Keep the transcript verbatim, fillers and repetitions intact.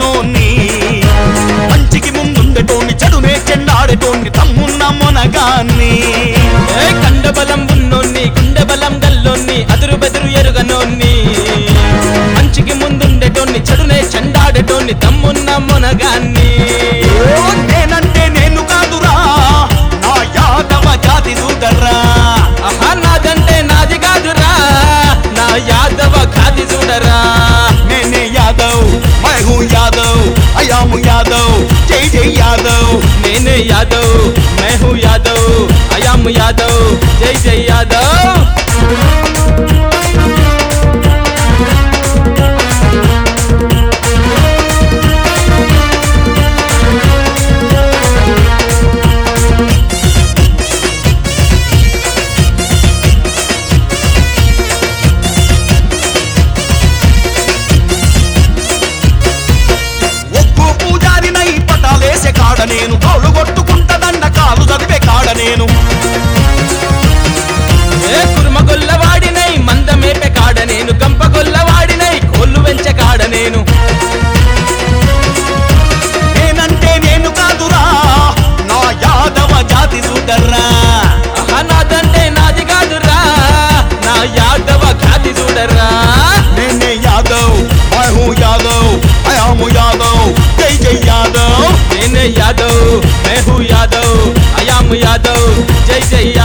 ఎరుగనోన్ని మంచికి ముందుండటోని చెడునే చెండాడటోని తమ్మున్న మొనగాన్ని కండబలం ఉన్నోన్ని గుండెబలం గల్లోన్ని అదురు బెదురు ఎరుగనోన్ని మంచికి ముందుండేటోన్ని చెడునే చెండాడటోన్ని తమ్మున్న మొనగాన్ని నేనంటే నేను కాదురా నా యాదవ జాతి చూడరా ఆహా నాదంటే నాది కాదురా నా యాదవ ఖాది చూడరా నేనే యాదవ్ మై హూ యాదవ్ ఐ యామ్ యాదవ్ జై జై యాదవ్ నేనే యాదవ్ मैं हूँ यादव आई एम यादव जय जय यादव ఒక్కో పూజారినై పటాలేసే కాడ నేను కౌలు కొట్టుకుంటదన్న కాలు చదివే కాడ నేను ఏ కుర్మగొల్లవాడినై మందమేపే కాడ నేను గంపగొల్లవాడినై కోళ్ళు వెంచే కాడ నేను నేనంటే నేను కాదురా నా యాదవ జాతి చూడరా ఆహా నాదంటే నాది కాదురా నా యాదవ ఖాది చూడరా నేనే యాదవ్ మై హూ యాదవ్ ఐ యామ్ యాదవ్ జై జై యాదవ్ నేనే యాదవ్ मैं हूँ यादव आई एम यादव जय जय